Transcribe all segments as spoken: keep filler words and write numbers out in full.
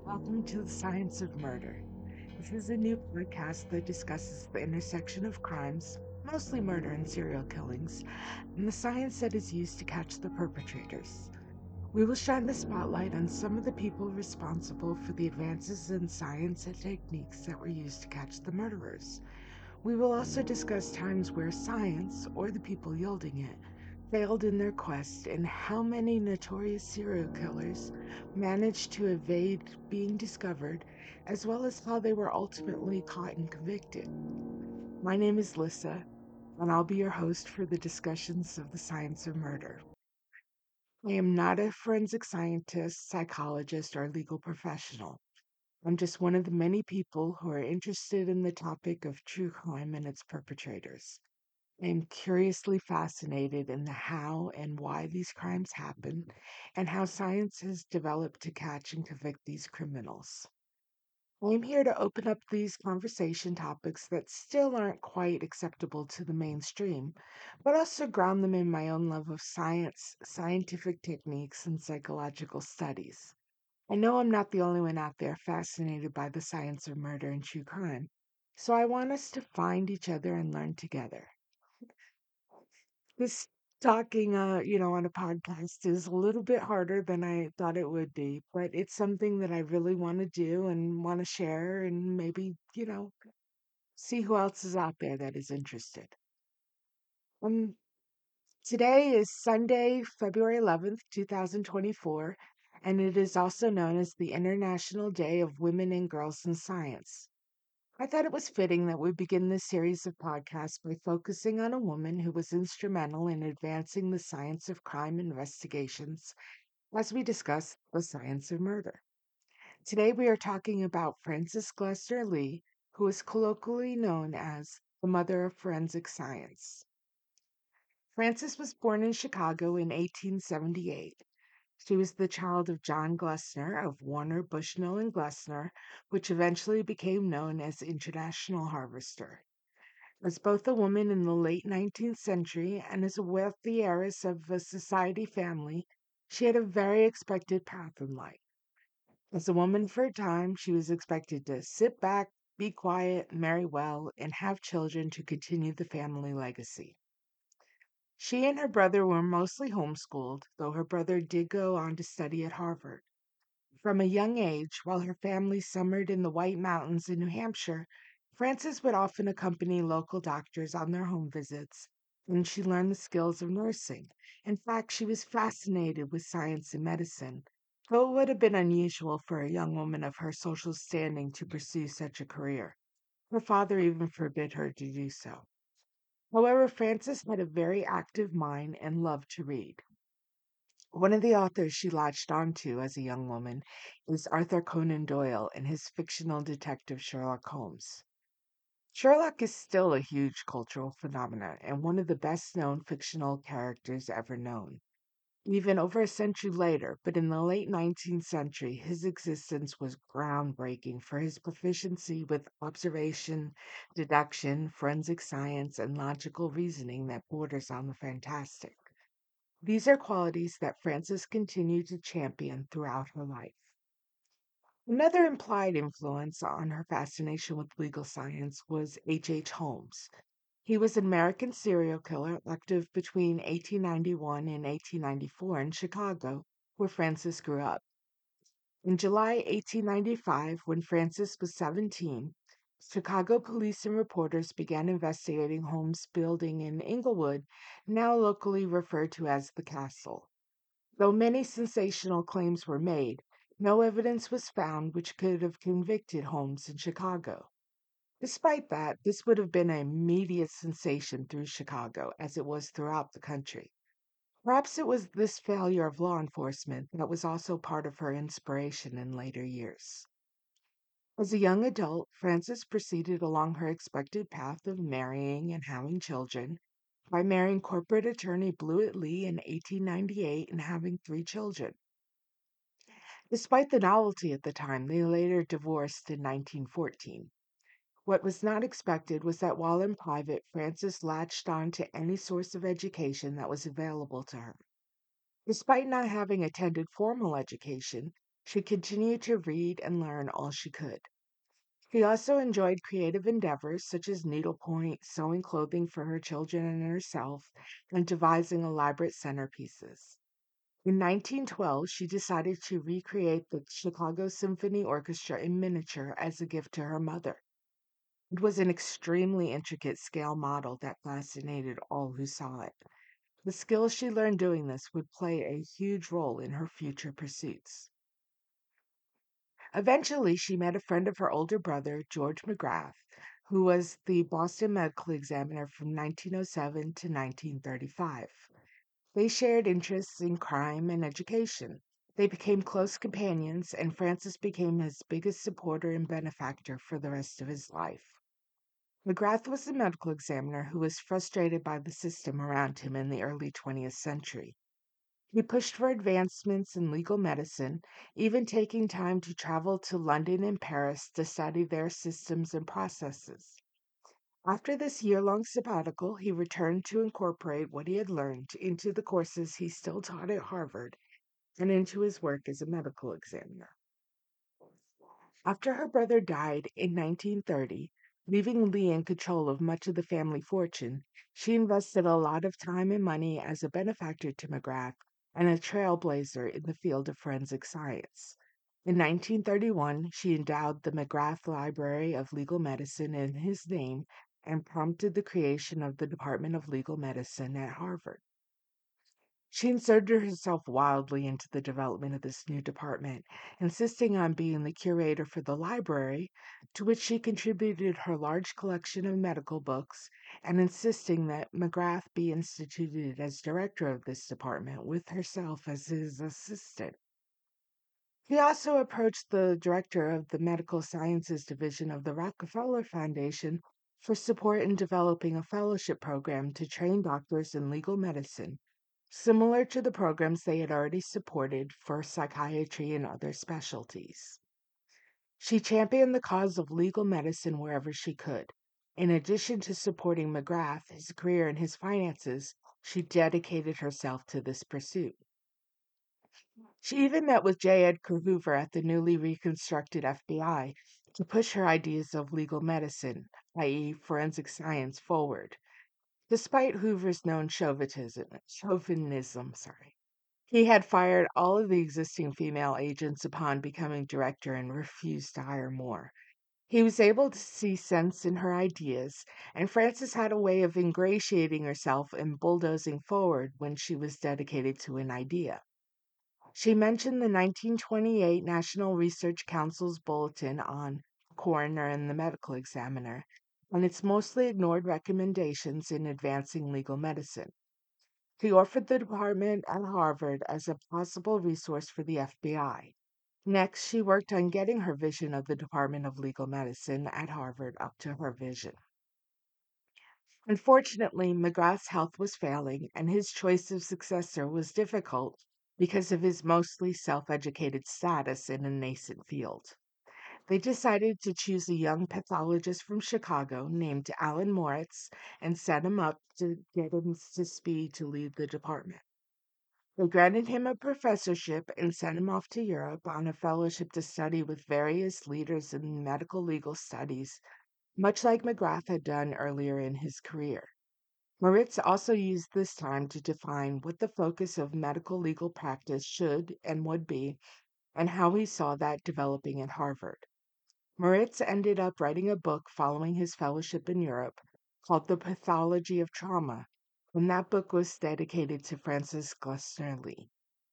Welcome to the Science of Murder. This is a new podcast that discusses the intersection of crimes, mostly murder and serial killings, and the science that is used to catch the perpetrators. We will shine the spotlight on some of the people responsible for the advances in science and techniques that were used to catch the murderers. We will also discuss times where science, or the people yielding it, failed in their quest and how many notorious serial killers managed to evade being discovered, as well as how they were ultimately caught and convicted. My name is Lissa, and I'll be your host for the discussions of the science of murder. I am not a forensic scientist, psychologist, or legal professional. I'm just one of the many people who are interested in the topic of true crime and its perpetrators. I am curiously fascinated in the how and why these crimes happen and how science has developed to catch and convict these criminals. I am here to open up these conversation topics that still aren't quite acceptable to the mainstream, but also ground them in my own love of science, scientific techniques, and psychological studies. I know I'm not the only one out there fascinated by the science of murder and true crime, so I want us to find each other and learn together. This talking, uh, you know, on a podcast is a little bit harder than I thought it would be, but it's something that I really want to do and want to share and maybe, you know, see who else is out there that is interested. Um, Today is Sunday, February eleventh, twenty twenty-four, and it is also known as the International Day of Women and Girls in Science. I thought it was fitting that we begin this series of podcasts by focusing on a woman who was instrumental in advancing the science of crime investigations as we discuss the science of murder. Today we are talking about Frances Glessner Lee, who is colloquially known as the mother of forensic science. Frances was born in Chicago in eighteen seventy-eight. She was the child of John Glessner of Warner, Bushnell, and Glessner, which eventually became known as International Harvester. As both a woman in the late nineteenth century and as a wealthy heiress of a society family, she had a very expected path in life. As a woman for a time, she was expected to sit back, be quiet, marry well, and have children to continue the family legacy. She and her brother were mostly homeschooled, though her brother did go on to study at Harvard. From a young age, while her family summered in the White Mountains in New Hampshire, Frances would often accompany local doctors on their home visits, and she learned the skills of nursing. In fact, she was fascinated with science and medicine, though it would have been unusual for a young woman of her social standing to pursue such a career. Her father even forbid her to do so. However, Frances had a very active mind and loved to read. One of the authors she latched onto as a young woman is Arthur Conan Doyle and his fictional detective Sherlock Holmes. Sherlock is still a huge cultural phenomenon and one of the best known fictional characters ever known. Even over a century later, but in the late nineteenth century, his existence was groundbreaking for his proficiency with observation, deduction, forensic science, and logical reasoning that borders on the fantastic. These are qualities that Frances continued to champion throughout her life. Another implied influence on her fascination with legal science was H. H. Holmes. He was an American serial killer active between eighteen ninety-one and eighteen ninety-four in Chicago, where Frances grew up. In July eighteen ninety-five, when Frances was seventeen, Chicago police and reporters began investigating Holmes' building in Inglewood, now locally referred to as the Castle. Though many sensational claims were made, no evidence was found which could have convicted Holmes in Chicago. Despite that, this would have been an immediate sensation through Chicago, as it was throughout the country. Perhaps it was this failure of law enforcement that was also part of her inspiration in later years. As a young adult, Frances proceeded along her expected path of marrying and having children by marrying corporate attorney Blewett Lee in eighteen ninety-eight and having three children. Despite the novelty at the time, they later divorced in nineteen fourteen. What was not expected was that while in private, Frances latched on to any source of education that was available to her. Despite not having attended formal education, She continued to read and learn all she could. She also enjoyed creative endeavors such as needlepoint, sewing clothing for her children and herself, and devising elaborate centerpieces. In nineteen twelve, she decided to recreate the Chicago Symphony Orchestra in miniature as a gift to her mother. It was an extremely intricate scale model that fascinated all who saw it. The skills she learned doing this would play a huge role in her future pursuits. Eventually, she met a friend of her older brother, George McGrath, who was the Boston Medical Examiner from nineteen oh seven to nineteen thirty-five. They shared interests in crime and education. They became close companions, and Francis became his biggest supporter and benefactor for the rest of his life. McGrath was a medical examiner who was frustrated by the system around him in the early twentieth century. He pushed for advancements in legal medicine, even taking time to travel to London and Paris to study their systems and processes. After this year long sabbatical, he returned to incorporate what he had learned into the courses he still taught at Harvard and into his work as a medical examiner. After her brother died in nineteen thirty, leaving Lee in control of much of the family fortune, she invested a lot of time and money as a benefactor to McGrath and a trailblazer in the field of forensic science. In nineteen thirty-one, she endowed the McGrath Library of Legal Medicine in his name and prompted the creation of the Department of Legal Medicine at Harvard. She inserted herself wildly into the development of this new department, insisting on being the curator for the library, to which she contributed her large collection of medical books, and insisting that McGrath be instituted as director of this department, with herself as his assistant. He also approached the director of the Medical Sciences Division of the Rockefeller Foundation for support in developing a fellowship program to train doctors in legal medicine, similar to the programs they had already supported for psychiatry and other specialties. She championed the cause of legal medicine wherever she could. In addition to supporting McGrath, his career, and his finances, she dedicated herself to this pursuit. She even met with J. Edgar Hoover at the newly reconstructed F B I to push her ideas of legal medicine, that is, forensic science, forward, despite Hoover's known chauvinism. chauvinism sorry. He had fired all of the existing female agents upon becoming director and refused to hire more. He was able to see sense in her ideas, and Frances had a way of ingratiating herself and bulldozing forward when she was dedicated to an idea. She mentioned the nineteen twenty-eight National Research Council's bulletin on coroner and the medical examiner, and its mostly ignored recommendations in advancing legal medicine. He offered the department at Harvard as a possible resource for the F B I. Next, she worked on getting her vision of the Department of Legal Medicine at Harvard up to her vision. Unfortunately, McGrath's health was failing, and his choice of successor was difficult because of his mostly self educated status in a nascent field. They decided to choose a young pathologist from Chicago named Alan Moritz and set him up to get him to speed to lead the department. They granted him a professorship and sent him off to Europe on a fellowship to study with various leaders in medical legal studies, much like McGrath had done earlier in his career. Moritz also used this time to define what the focus of medical legal practice should and would be, and how he saw that developing at Harvard. Moritz ended up writing a book following his fellowship in Europe called The Pathology of Trauma, and that book was dedicated to Frances Glessner Lee.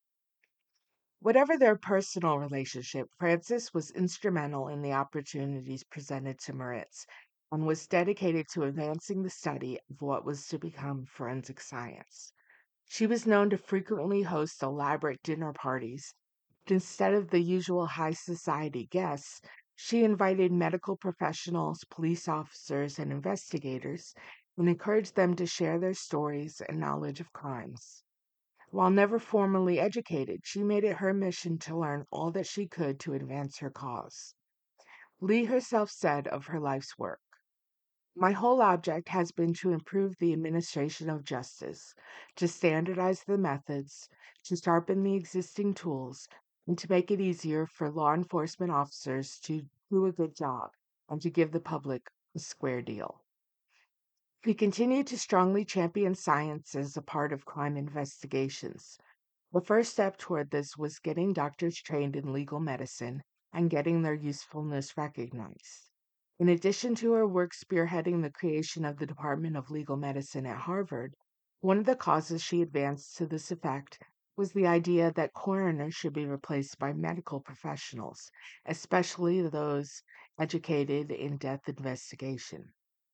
Whatever their personal relationship, Frances was instrumental in the opportunities presented to Moritz and was dedicated to advancing the study of what was to become forensic science. She was known to frequently host elaborate dinner parties, but instead of the usual high society guests, she invited medical professionals, police officers, and investigators and encouraged them to share their stories and knowledge of crimes. While never formally educated, she made it her mission to learn all that she could to advance her cause. Lee herself said of her life's work, "My whole object has been to improve the administration of justice, to standardize the methods, to sharpen the existing tools, and to make it easier for law enforcement officers to do a good job and to give the public a square deal. He continued to strongly champion science as a part of crime investigations. The first step toward this was getting doctors trained in legal medicine and getting their usefulness recognized. In addition to her work spearheading the creation of the Department of Legal Medicine at Harvard, one of the causes she advanced to this effect was the idea that coroners should be replaced by medical professionals, especially those educated in death investigation.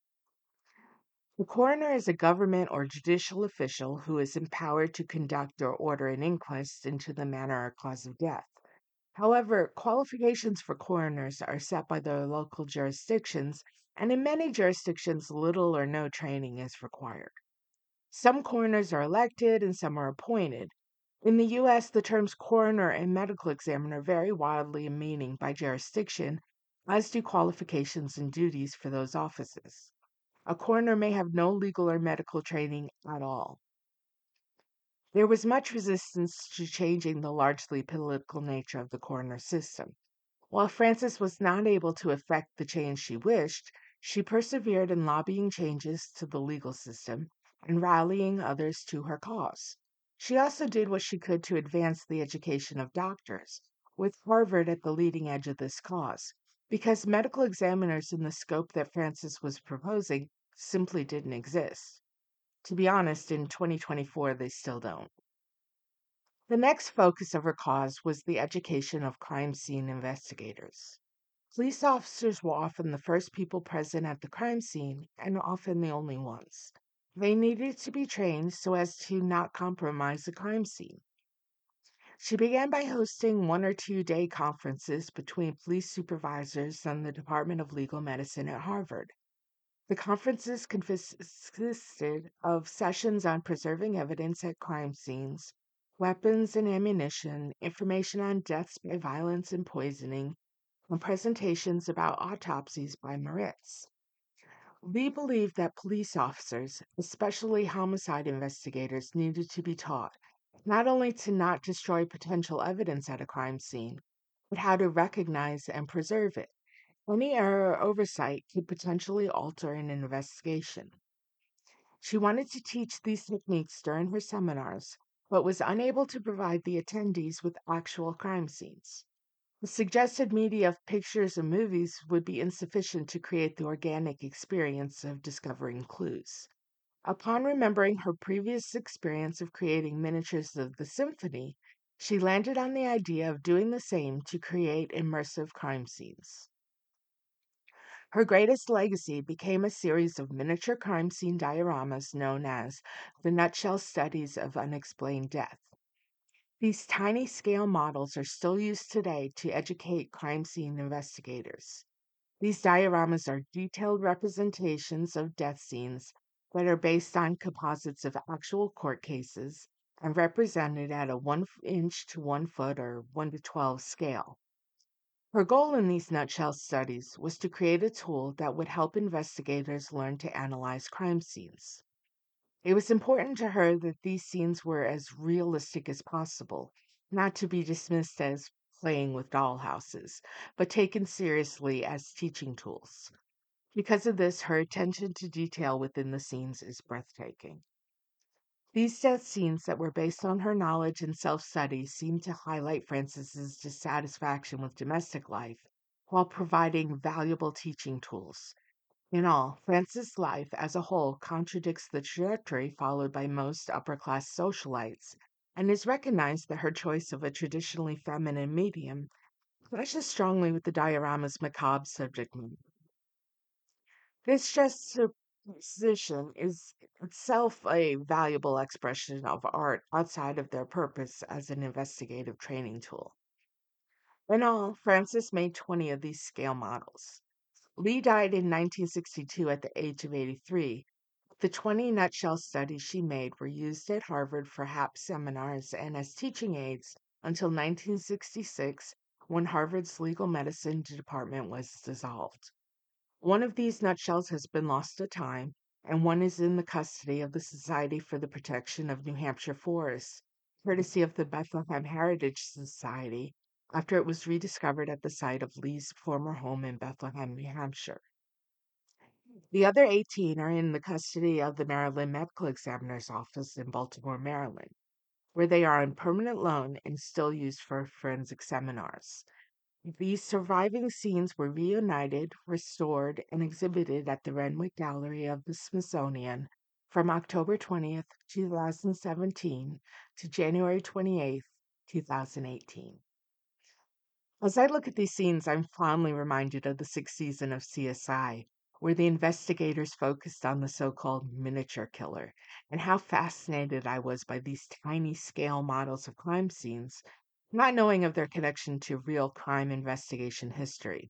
The coroner is a government or judicial official who is empowered to conduct or order an inquest into the manner or cause of death. However, qualifications for coroners are set by their local jurisdictions, and in many jurisdictions, little or no training is required. Some coroners are elected and some are appointed. In the U S, the terms coroner and medical examiner vary wildly in meaning by jurisdiction, as do qualifications and duties for those offices. A coroner may have no legal or medical training at all. There was much resistance to changing the largely political nature of the coroner system. While Frances was not able to effect the change she wished, she persevered in lobbying changes to the legal system and rallying others to her cause. She also did what she could to advance the education of doctors, with Harvard at the leading edge of this cause, because medical examiners in the scope that Frances was proposing simply didn't exist. To be honest, in twenty twenty-four, they still don't. The next focus of her cause was the education of crime scene investigators. Police officers were often the first people present at the crime scene and often the only ones. They needed to be trained so as to not compromise the crime scene. She began by hosting one or two day conferences between police supervisors and the Department of Legal Medicine at Harvard. The conferences consisted of sessions on preserving evidence at crime scenes, weapons and ammunition, information on deaths by violence and poisoning, and presentations about autopsies by Moritz. Lee believed that police officers, especially homicide investigators, needed to be taught not only to not destroy potential evidence at a crime scene, but how to recognize and preserve it. Any error or oversight could potentially alter an investigation. She wanted to teach these techniques during her seminars, but was unable to provide the attendees with actual crime scenes. The suggested media of pictures and movies would be insufficient to create the organic experience of discovering clues. Upon remembering her previous experience of creating miniatures of the symphony, she landed on the idea of doing the same to create immersive crime scenes. Her greatest legacy became a series of miniature crime scene dioramas known as the Nutshell Studies of Unexplained Death. These tiny scale models are still used today to educate crime scene investigators. These dioramas are detailed representations of death scenes that are based on composites of actual court cases and represented at a one inch to one foot or one to twelve scale. Her goal in these nutshell studies was to create a tool that would help investigators learn to analyze crime scenes. It was important to her that these scenes were as realistic as possible, not to be dismissed as playing with dollhouses, but taken seriously as teaching tools. Because of this, her attention to detail within the scenes is breathtaking. These death scenes that were based on her knowledge and self-study seem to highlight Frances's dissatisfaction with domestic life while providing valuable teaching tools. In all, Frances' life as a whole contradicts the trajectory followed by most upper-class socialites and is recognized that her choice of a traditionally feminine medium clashes strongly with the diorama's macabre subject matter. This juxtaposition is itself a valuable expression of art outside of their purpose as an investigative training tool. In all, Frances made twenty of these scale models. Lee died in nineteen sixty-two at the age of eighty-three. The twenty nutshell studies she made were used at Harvard for H A P seminars and as teaching aids until nineteen sixty-six, when Harvard's legal medicine department was dissolved. One of these nutshells has been lost to time, and one is in the custody of the Society for the Protection of New Hampshire Forests, courtesy of the Bethlehem Heritage Society, after it was rediscovered at the site of Lee's former home in Bethlehem, New Hampshire. The other eighteen are in the custody of the Maryland Medical Examiner's Office in Baltimore, Maryland, where they are on permanent loan and still used for forensic seminars. These surviving scenes were reunited, restored, and exhibited at the Renwick Gallery of the Smithsonian from October twentieth, twenty seventeen to January twenty-eighth, twenty eighteen. As I look at these scenes, I'm fondly reminded of the sixth season of C S I, where the investigators focused on the so-called miniature killer, and how fascinated I was by these tiny scale models of crime scenes, not knowing of their connection to real crime investigation history.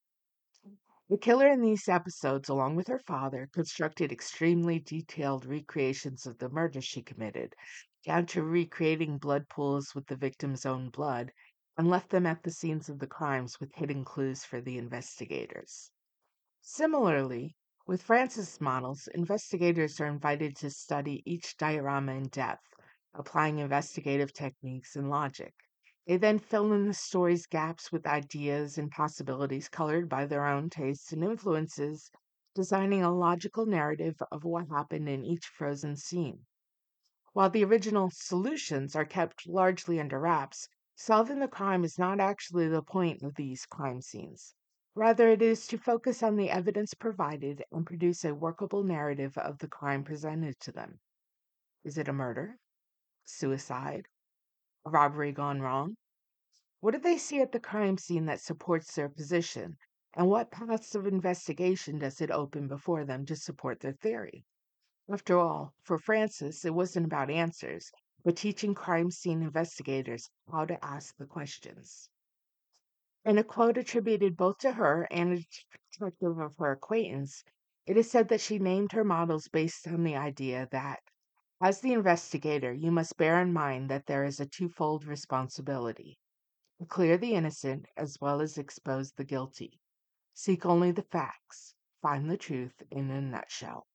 The killer in these episodes, along with her father, constructed extremely detailed recreations of the murders she committed, down to recreating blood pools with the victim's own blood, and left them at the scenes of the crimes with hidden clues for the investigators. Similarly, with Francis models, investigators are invited to study each diorama in depth, applying investigative techniques and logic. They then fill in the story's gaps with ideas and possibilities colored by their own tastes and influences, designing a logical narrative of what happened in each frozen scene. While the original solutions are kept largely under wraps, solving the crime is not actually the point of these crime scenes. Rather, it is to focus on the evidence provided and produce a workable narrative of the crime presented to them. Is it a murder? Suicide? A robbery gone wrong? What do they see at the crime scene that supports their position? And what paths of investigation does it open before them to support their theory? After all, for Frances, it wasn't about answers, but teaching crime scene investigators how to ask the questions. In a quote attributed both to her and a detective of her acquaintance, it is said that she named her models based on the idea that, as the investigator, you must bear in mind that there is a twofold responsibility: to clear the innocent as well as expose the guilty. Seek only the facts, find the truth in a nutshell.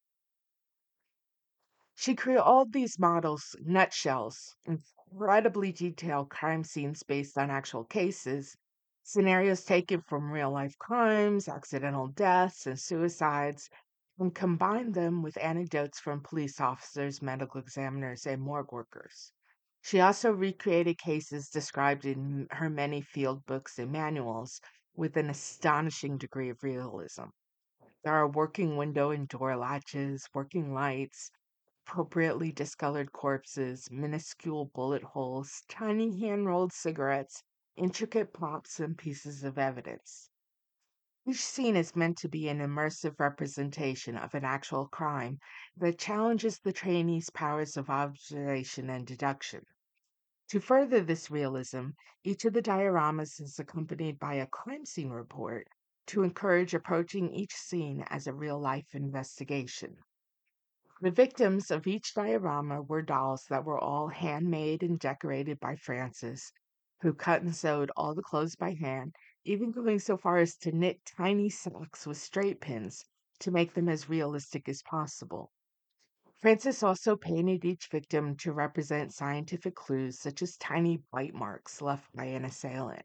She created all these models, nutshells, incredibly detailed crime scenes based on actual cases, scenarios taken from real life crimes, accidental deaths, and suicides, and combined them with anecdotes from police officers, medical examiners, and morgue workers. She also recreated cases described in her many field books and manuals with an astonishing degree of realism. There are working window and door latches, working lights, appropriately discolored corpses, minuscule bullet holes, tiny hand rolled cigarettes, intricate props, and pieces of evidence. Each scene is meant to be an immersive representation of an actual crime that challenges the trainee's powers of observation and deduction. To further this realism, each of the dioramas is accompanied by a crime scene report to encourage approaching each scene as a real life investigation. The victims of each diorama were dolls that were all handmade and decorated by Frances, who cut and sewed all the clothes by hand, even going so far as to knit tiny socks with straight pins to make them as realistic as possible. Frances also painted each victim to represent scientific clues, such as tiny bite marks left by an assailant.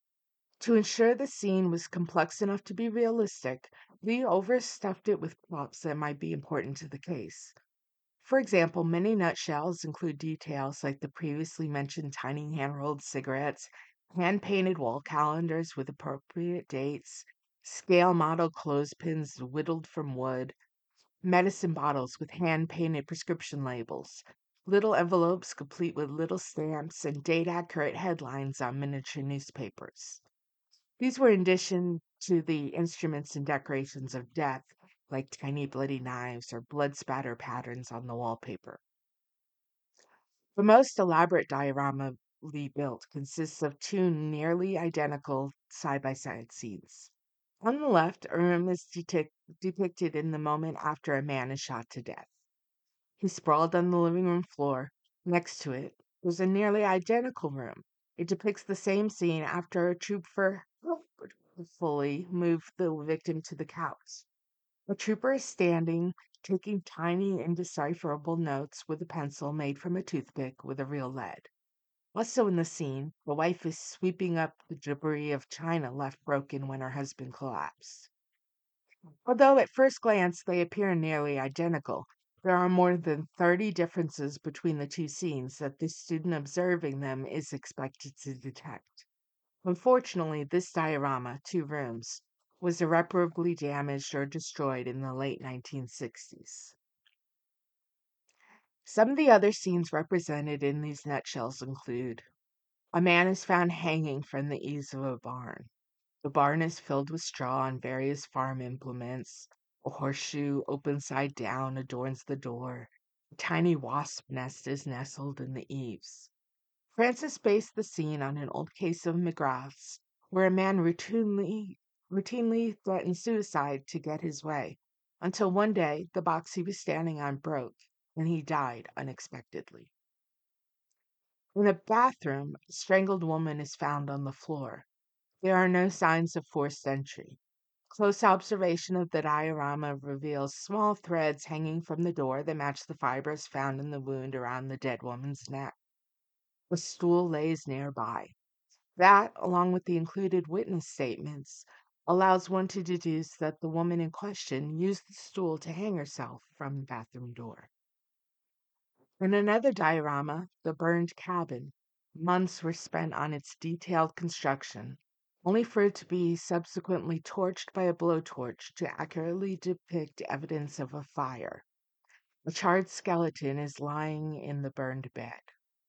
To ensure the scene was complex enough to be realistic, Lee overstuffed it with props that might be important to the case. For example, many nutshells include details like the previously mentioned tiny hand-rolled cigarettes, hand-painted wall calendars with appropriate dates, scale model clothespins whittled from wood, medicine bottles with hand-painted prescription labels, little envelopes complete with little stamps, and date-accurate headlines on miniature newspapers. These were in addition to the instruments and decorations of death, like tiny bloody knives or blood spatter patterns on the wallpaper. The most elaborate diorama Lee built consists of two nearly identical side by side scenes. On the left, a room is detic- depicted in the moment after a man is shot to death. He's sprawled on the living room floor. Next to it, there's a nearly identical room. It depicts the same scene after a trooper fully moved the victim to the couch. A trooper is standing, taking tiny, indecipherable notes with a pencil made from a toothpick with a real lead. Also in the scene, the wife is sweeping up the debris of china left broken when her husband collapsed. Although at first glance they appear nearly identical, there are more than thirty differences between the two scenes that the student observing them is expected to detect. Unfortunately, this diorama, Two Rooms, was irreparably damaged or destroyed in the late nineteen sixties. Some of the other scenes represented in these nutshells include: a man is found hanging from the eaves of a barn. The barn is filled with straw and various farm implements. A horseshoe, open side down, adorns the door. A tiny wasp nest is nestled in the eaves. Francis based the scene on an old case of McGrath's, where a man routinely routinely threatened suicide to get his way, until one day the box he was standing on broke and he died unexpectedly. In a bathroom, a strangled woman is found on the floor. There are no signs of forced entry. Close observation of the diorama reveals small threads hanging from the door that match the fibers found in the wound around the dead woman's neck. A stool lays nearby. That, along with the included witness statements, allows one to deduce that the woman in question used the stool to hang herself from the bathroom door. In another diorama, The Burned Cabin, months were spent on its detailed construction, only for it to be subsequently torched by a blowtorch to accurately depict evidence of a fire. A charred skeleton is lying in the burned bed.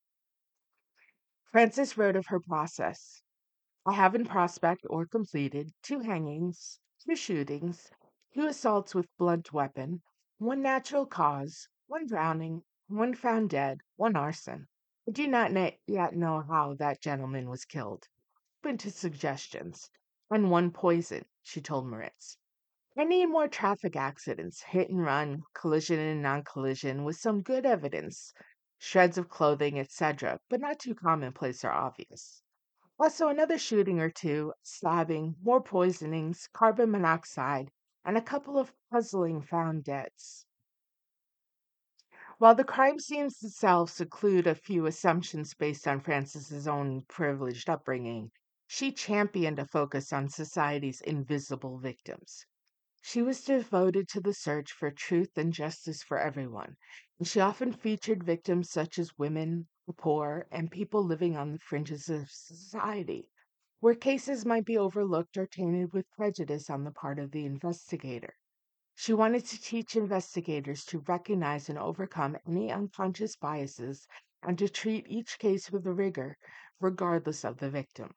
Frances wrote of her process: I have in prospect or completed two hangings, two shootings, two assaults with blunt weapon, one natural cause, one drowning, one found dead, one arson. I do not na- yet know how that gentleman was killed. Open to suggestions. And one poison, she told Moritz. I need more traffic accidents, hit and run, collision and non collision, with some good evidence, shreds of clothing, et cetera, but not too commonplace or obvious. Also, another shooting or two, stabbing, more poisonings, carbon monoxide, and a couple of puzzling found deads. While the crime scenes themselves include a few assumptions based on Frances's own privileged upbringing, she championed a focus on society's invisible victims. She was devoted to the search for truth and justice for everyone, and she often featured victims such as women, the poor, and people living on the fringes of society, where cases might be overlooked or tainted with prejudice on the part of the investigator. She wanted to teach investigators to recognize and overcome any unconscious biases and to treat each case with rigor, regardless of the victim.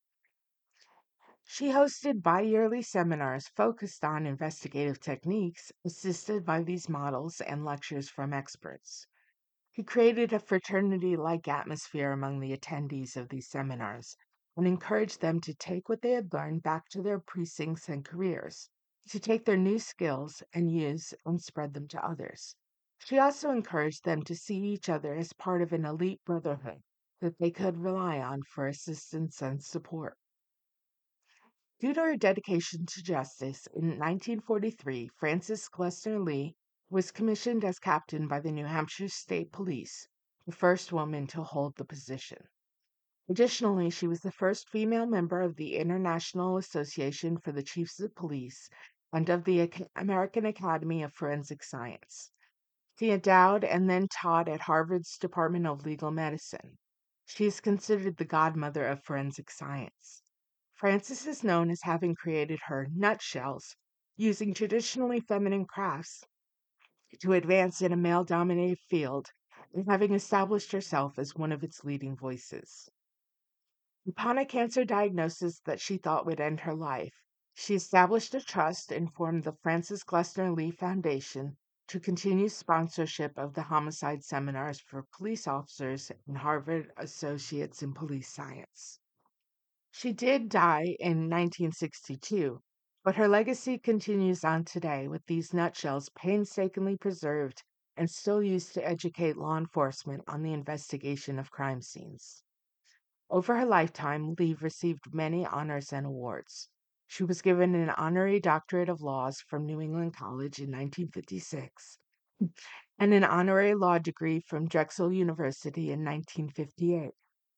She hosted bi yearly seminars focused on investigative techniques, assisted by these models and lectures from experts. He created a fraternity like atmosphere among the attendees of these seminars and encouraged them to take what they had learned back to their precincts and careers, to take their new skills and use and spread them to others. She also encouraged them to see each other as part of an elite brotherhood that they could rely on for assistance and support. Due to her dedication to justice, in nineteen forty-three, Frances Glessner Lee was commissioned as captain by the New Hampshire State Police, the first woman to hold the position. Additionally, she was the first female member of the International Association for the Chiefs of Police and of the Ac- American Academy of Forensic Science. She endowed and then taught at Harvard's Department of Legal Medicine. She is considered the godmother of forensic science. Frances is known as having created her nutshells using traditionally feminine crafts to advance in a male dominated field and having established herself as one of its leading voices. Upon a cancer diagnosis that she thought would end her life, she established a trust and formed the Frances Glessner Lee Foundation to continue sponsorship of the homicide seminars for police officers and Harvard Associates in Police Science. She did die in nineteen sixty-two, but her legacy continues on today with these nutshells painstakingly preserved and still used to educate law enforcement on the investigation of crime scenes. Over her lifetime, Lee received many honors and awards. She was given an honorary doctorate of laws from New England College in nineteen fifty-six and an honorary law degree from Drexel University in nineteen fifty-eight.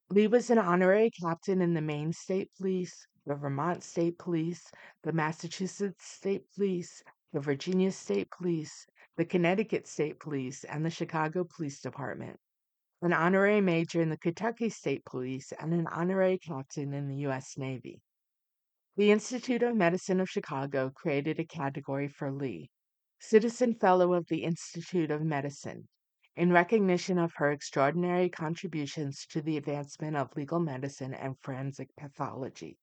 Lee was an honorary captain in the Maine State Police, the Vermont State Police, the Massachusetts State Police, the Virginia State Police, the Connecticut State Police, and the Chicago Police Department, an honorary major in the Kentucky State Police, and an honorary captain in the U S Navy. The Institute of Medicine of Chicago created a category for Lee, Citizen Fellow of the Institute of Medicine, in recognition of her extraordinary contributions to the advancement of legal medicine and forensic pathology.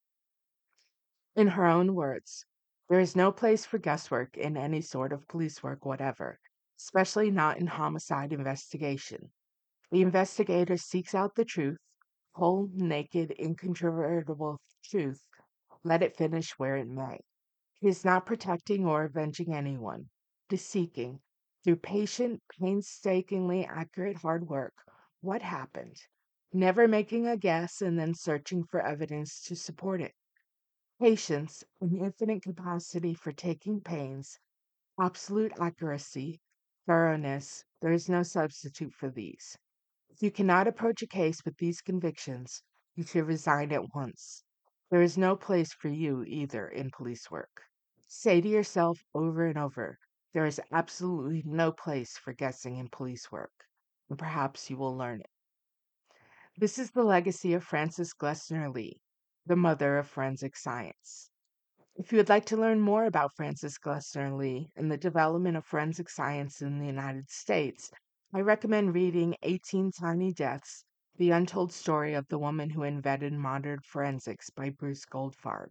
In her own words, there is no place for guesswork in any sort of police work whatever, especially not in homicide investigation. The investigator seeks out the truth, whole, naked, incontrovertible truth, let it finish where it may. He is not protecting or avenging anyone. He is seeking, through patient, painstakingly accurate hard work, what happened, never making a guess and then searching for evidence to support it. Patience, an infinite capacity for taking pains, absolute accuracy, thoroughness, there is no substitute for these. If you cannot approach a case with these convictions, you should resign at once. There is no place for you either in police work. Say to yourself over and over, there is absolutely no place for guessing in police work, and perhaps you will learn it. This is the legacy of Frances Glessner Lee, the mother of forensic science. If you would like to learn more about Frances Glessner Lee and the development of forensic science in the United States, I recommend reading eighteen Tiny Deaths, The Untold Story of the Woman Who Invented Modern Forensics by Bruce Goldfarb.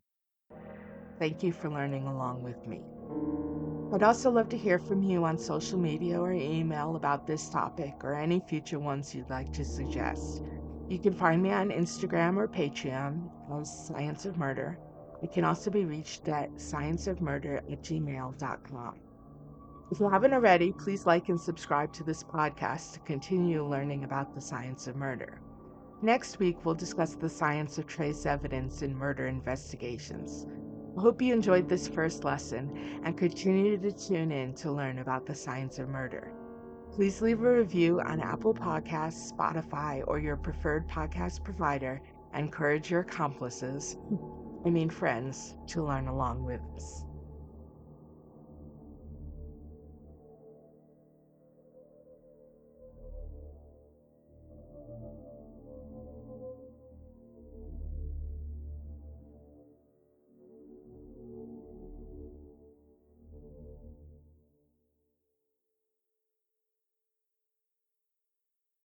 Thank you for learning along with me. I'd also love to hear from you on social media or email about this topic or any future ones you'd like to suggest. You can find me on Instagram or Patreon as Science of Murder. It can also be reached at scienceofmurder at gmail dot com. If you haven't already, please like and subscribe to this podcast to continue learning about the science of murder. Next week, we'll discuss the science of trace evidence in murder investigations. I hope you enjoyed this first lesson and continue to tune in to learn about the science of murder. Please leave a review on Apple Podcasts, Spotify, or your preferred podcast provider and encourage your accomplices, I mean friends, to learn along with us.